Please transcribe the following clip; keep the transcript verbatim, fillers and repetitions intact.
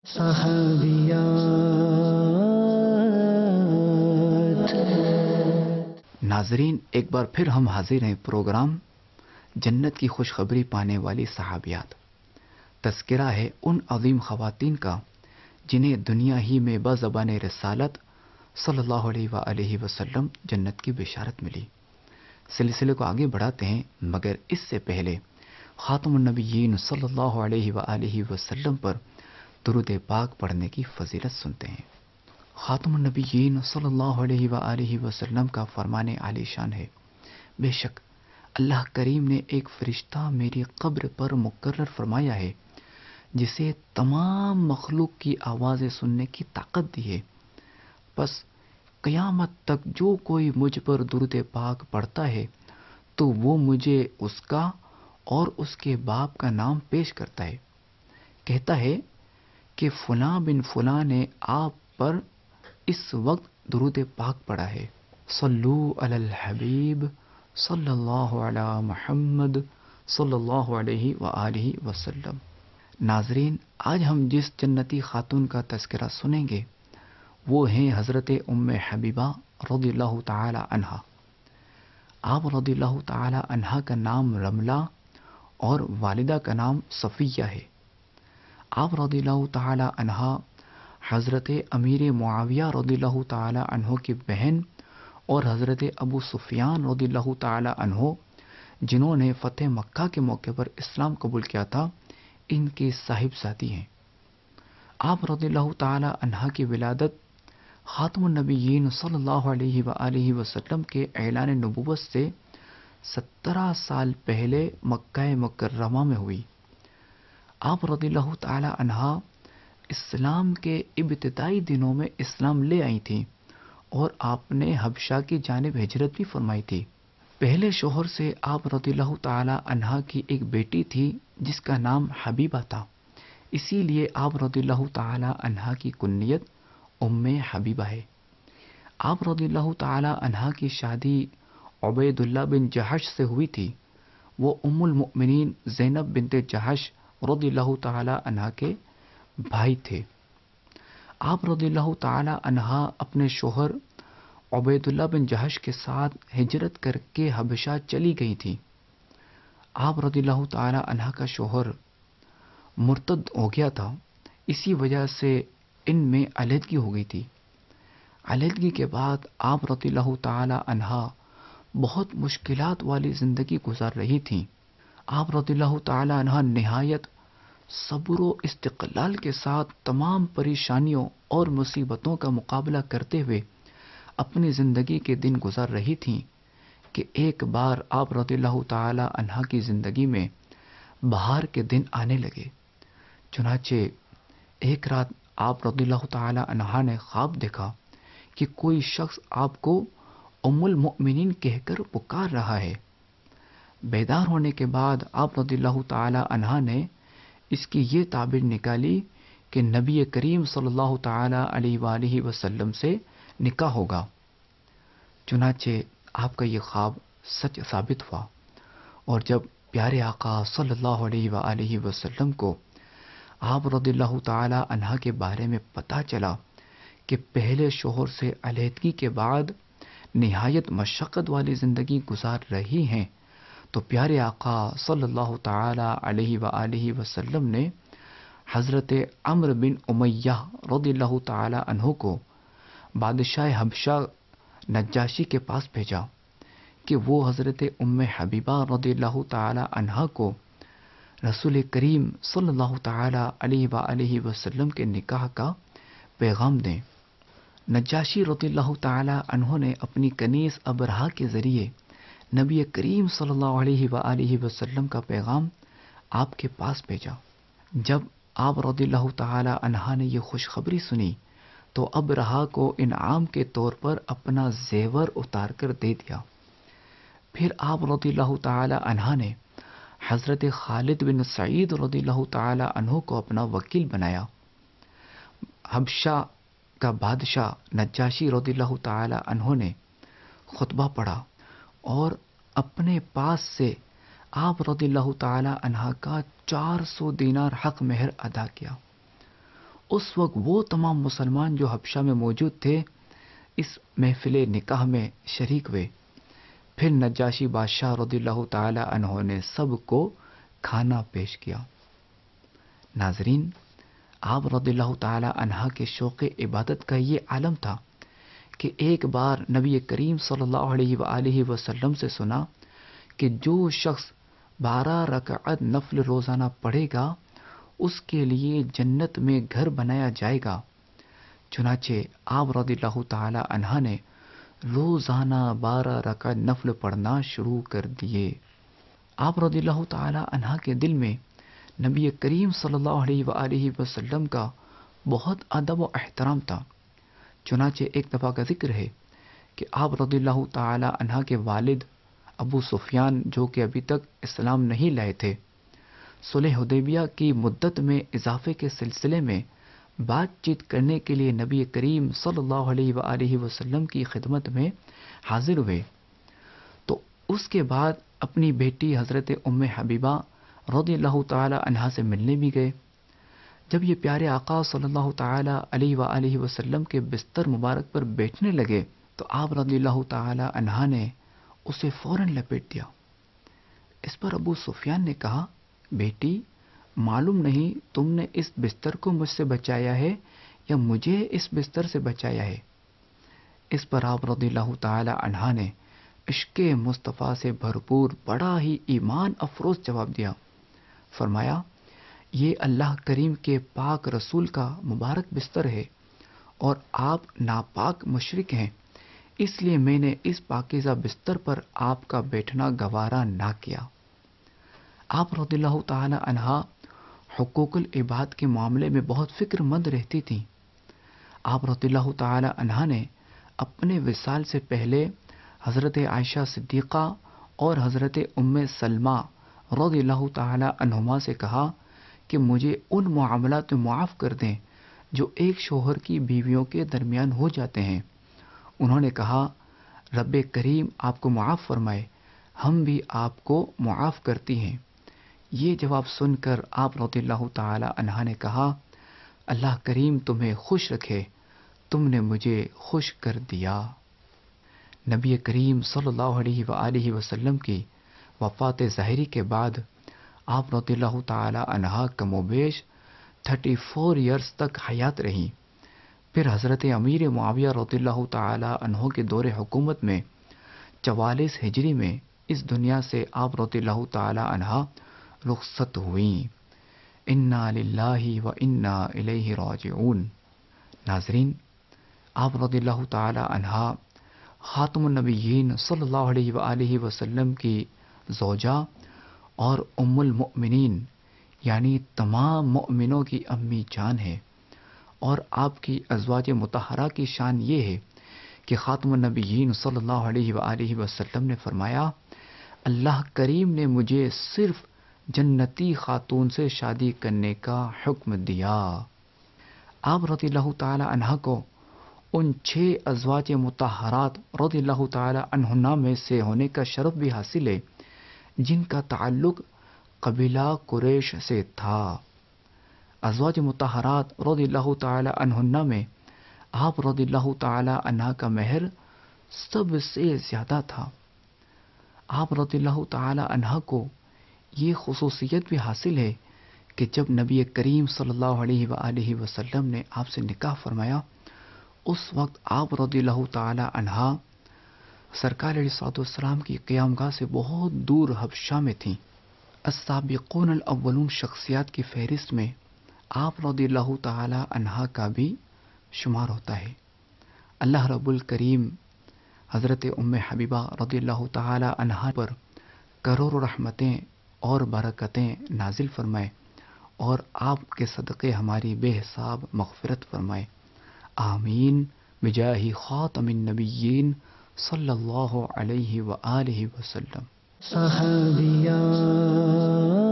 صحابیات۔ ناظرین، ایک بار پھر ہم حاضر ہیں پروگرام جنت کی خوشخبری پانے والی صحابیات۔ تذکرہ ہے ان عظیم خواتین کا جنہیں دنیا ہی میں بزبان رسالت صلی اللہ علیہ وآلہ وسلم جنت کی بشارت ملی۔ سلسلے کو آگے بڑھاتے ہیں، مگر اس سے پہلے خاتم النبیین صلی اللہ علیہ وآلہ وسلم پر درود پاک پڑھنے کی فضیلت سنتے ہیں۔ خاتم النبیین صلی اللہ علیہ وآلہ وسلم کا فرمان عالی شان ہے، بے شک اللہ کریم نے ایک فرشتہ میری قبر پر مقرر فرمایا ہے جسے تمام مخلوق کی آوازیں سننے کی طاقت دی ہے، پس قیامت تک جو کوئی مجھ پر درود پاک پڑھتا ہے تو وہ مجھے اس کا اور اس کے باپ کا نام پیش کرتا ہے، کہتا ہے کہ فلاں بن فلاں نے آپ پر اس وقت درود پاک پڑھا ہے۔ صلو علی الحبیب صلی اللہ علی محمد صلی اللہ علیہ وآلہ وسلم۔ ناظرین، آج ہم جس جنتی خاتون کا تذکرہ سنیں گے وہ ہیں حضرت ام حبیبہ رضی اللہ تعالی عنہا۔ آپ رضی اللہ تعالی عنہا کا نام رملہ اور والدہ کا نام صفیہ ہے۔ آپ رضی اللہ تعالی عنہا حضرت امیر معاویہ رضی اللہ تعالی عنہ کی بہن اور حضرت ابو سفیان رضی اللہ تعالی عنہ جنہوں نے فتح مکہ کے موقع پر اسلام قبول کیا تھا، ان کی صاحبزادی ہیں۔ آپ رضی اللہ تعالی عنہا کی ولادت خاتم النبیین صلی اللہ علیہ وآلہ وسلم کے اعلان نبوت سے سترہ سال پہلے مکہ مکرمہ میں ہوئی۔ آپ رضی اللہ تعالی عنہا اسلام کے ابتدائی دنوں میں اسلام لے آئی تھیں اور آپ نے حبشہ کی جانب ہجرت بھی فرمائی تھی۔ پہلے شوہر سے آپ رضی اللہ تعالی عنہا کی ایک بیٹی تھی جس کا نام حبیبہ تھا، اسی لیے آپ رضی اللہ تعالی عنہا کی کنیت ام حبیبہ ہے۔ آپ رضی اللہ تعالی عنہا کی شادی عبید اللہ بن جہش سے ہوئی تھی، وہ ام المؤمنین زینب بنت جہش رضی اللہ تعالی عنہا کے بھائی تھے۔ آپ رضی اللہ تعالی عنہا اپنے شوہر عبید اللہ بن جہش کے ساتھ ہجرت کر کے حبشہ چلی گئی تھی۔ آپ رضی اللہ تعالی عنہا کا شوہر مرتد ہو گیا تھا، اسی وجہ سے ان میں علیحدگی ہو گئی تھی۔ علیحدگی کے بعد آپ رضی اللہ تعالی عنہا بہت مشکلات والی زندگی گزار رہی تھیں۔ آپ رضی اللہ تعالی عنہا نہایت صبر و استقلال کے ساتھ تمام پریشانیوں اور مصیبتوں کا مقابلہ کرتے ہوئے اپنی زندگی کے دن گزار رہی تھیں کہ ایک بار آپ رضی اللہ تعالی عنہا کی زندگی میں بہار کے دن آنے لگے۔ چنانچہ ایک رات آپ رضی اللہ تعالی عنہا نے خواب دیکھا کہ کوئی شخص آپ کو ام المؤمنین کہہ کر پکار رہا ہے۔ بیدار ہونے کے بعد آپ رضی اللہ تعالی عنہا نے اس کی یہ تعبیر نکالی کہ نبی کریم صلی اللہ تعالی علیہ وآلہ وسلم سے نکاح ہوگا۔ چنانچہ آپ کا یہ خواب سچ ثابت ہوا، اور جب پیارے آقا صلی اللہ علیہ وآلہ وسلم کو آپ رضی اللہ تعالی عنہا کے بارے میں پتہ چلا کہ پہلے شوہر سے علیحدگی کے بعد نہایت مشقت والی زندگی گزار رہی ہیں، تو پیارے آقا صلی اللہ تعالی علیہ وآلہ وسلم نے حضرت عمرو بن امیہ رضی اللہ تعالی عنہ کو بادشاہ حبشہ نجاشی کے پاس بھیجا کہ وہ حضرت ام حبیبہ رضی اللہ تعالی عنہا کو رسول کریم صلی اللہ تعالی علیہ وآلہ وسلم کے نکاح کا پیغام دیں۔ نجاشی رضی اللہ تعالی عنہ نے اپنی کنیز ابرہہ کے ذریعے نبی کریم صلی اللہ علیہ وآلہ وسلم کا پیغام آپ کے پاس بھیجا۔ جب آپ رضی اللہ تعالی عنہا نے یہ خوشخبری سنی تو ابرہہ کو انعام کے طور پر اپنا زیور اتار کر دے دیا۔ پھر آپ رضی اللہ تعالی عنہا نے حضرت خالد بن سعید رضی اللہ تعالی عنہ کو اپنا وکیل بنایا۔ حبشہ کا بادشاہ نجاشی رضی اللہ تعالی عنہ نے خطبہ پڑھا اور اپنے پاس سے آپ رضی اللہ تعالی عنہ کا چار سو دینار حق مہر ادا کیا، اس وقت وہ تمام مسلمان جو حبشہ میں موجود تھے اس محفل نکاح میں شریک ہوئے. پھر نجاشی بادشاہ رضی اللہ تعالی عنہ نے سب کو کھانا پیش کیا. ناظرین، آپ رضی اللہ تعالی عنہ کے شوق عبادت کا یہ عالم تھا کہ ایک بار نبی کریم صلی اللہ علیہ وآلہ وسلم سے سنا کہ جو شخص بارہ رکعت نفل روزانہ پڑھے گا اس کے لیے جنت میں گھر بنایا جائے گا. چنانچہ آپ رضی اللہ تعالی عنہ نے روزانہ بارہ رکعت نفل پڑھنا شروع کر دیے. آپ رضی اللہ تعالی عنہ کے دل میں نبی کریم صلی اللہ علیہ وآلہ وسلم کا بہت ادب و احترام تھا. چنانچہ ایک دفعہ کا ذکر ہے کہ آپ رضی اللہ تعالی عنہ کے والد ابو سفیان جو کہ ابھی تک اسلام نہیں لائے تھے، صلح حدیبیہ کی مدت میں اضافے کے سلسلے میں بات چیت کرنے کے لیے نبی کریم صلی اللہ علیہ وآلہ وسلم کی خدمت میں حاضر ہوئے. تو اس کے بعد اپنی بیٹی حضرت ام حبیبہ رضی اللہ تعالی عنہا سے ملنے بھی گئے. جب یہ پیارے آقا صلی اللہ تعالی علیہ وآلہ وسلم کے بستر مبارک پر بیٹھنے لگے تو آپ رضی اللہ تعالی عنہا نے اسے فوراً لپیٹ دیا. اس پر ابو سفیان نے کہا، بیٹی معلوم نہیں تم نے اس بستر کو مجھ سے بچایا ہے یا مجھے اس بستر سے بچایا ہے. اس پر آپ رضی اللہ تعالی عنہا نے عشق مصطفیٰ سے بھرپور بڑا ہی ایمان افروز جواب دیا. فرمایا، یہ اللہ کریم کے پاک رسول کا مبارک بستر ہے اور آپ ناپاک مشرک ہیں، اس لیے میں نے اس پاکیزہ بستر پر آپ کا بیٹھنا گوارا نہ کیا. آپ رضی اللہ تعالی عنہا حقوق العباد کے معاملے میں بہت فکر مند رہتی تھیں. آپ رضی اللہ تعالی عنہا نے اپنے وصال سے پہلے حضرت عائشہ صدیقہ اور حضرت ام سلمہ رضی اللہ تعالی عنہما سے کہا کہ مجھے ان معاملات معاف کر دیں جو ایک شوہر کی بیویوں کے درمیان ہو جاتے ہیں. انہوں نے کہا، رب کریم آپ کو معاف فرمائے، ہم بھی آپ کو معاف کرتی ہیں. یہ جواب سن کر آپ رضی اللہ تعالی عنہ نے کہا، اللہ کریم تمہیں خوش رکھے، تم نے مجھے خوش کر دیا. نبی کریم صلی اللہ علیہ وآلہ وسلم کی وفات ظاہری کے بعد آپ رضی اللہ تعالی عنہ کم و بیش تھرٹی فور ایئرز تک حیات رہیں. پھر حضرت امیر معاویہ رضی اللہ تعالی عنہ کے دور حکومت میں چوالیس ہجری میں اس دنیا سے آپ رضی اللہ تعالی عنہ رخصت ہوئیں. انا للہ و انا الیہ راجعون. ناظرین، آپ رضی اللہ تعالی عنہ خاتم النبیین صلی اللہ علیہ وآلہ وسلم کی زوجہ اور ام المؤمنین یعنی تمام مؤمنوں کی امی جان ہے. اور آپ کی ازواج مطہرہ کی شان یہ ہے کہ خاتم النبیین صلی اللہ علیہ وآلہ وسلم نے فرمایا، اللہ کریم نے مجھے صرف جنتی خاتون سے شادی کرنے کا حکم دیا. آپ رضی اللہ تعالی عنہ کو ان چھ ازواج مطہرات رضی اللہ تعالی عنہن میں سے ہونے کا شرف بھی حاصل ہے جن کا تعلق قبیلہ قریش سے تھا. ازواج مطہرات رضی اللہ تعالی عنہن میں آپ رضی اللہ تعالی عنہ کا مہر سب سے زیادہ تھا. آپ رضی اللہ تعالی عنہ کو یہ خصوصیت بھی حاصل ہے کہ جب نبی کریم صلی اللہ علیہ وآلہ وسلم نے آپ سے نکاح فرمایا اس وقت آپ رضی اللہ تعالی عنہ سرکار علیہ الصلوۃ والسلام کی قیامگاہ سے بہت دور حبشہ میں تھیں. السابقون الاولون شخصیات کی فہرست میں آپ رضی اللہ تعالی عنہ کا بھی شمار ہوتا ہے. اللہ رب الکریم حضرت ام حبیبہ رضی اللہ تعالی عنہ پر کروڑ رحمتیں اور برکتیں نازل فرمائے اور آپ کے صدقے ہماری بے حساب مغفرت فرمائے. آمین بجاہ خاتم النبیین صلی اللہ علیہ وآلہ وسلم. صحابیات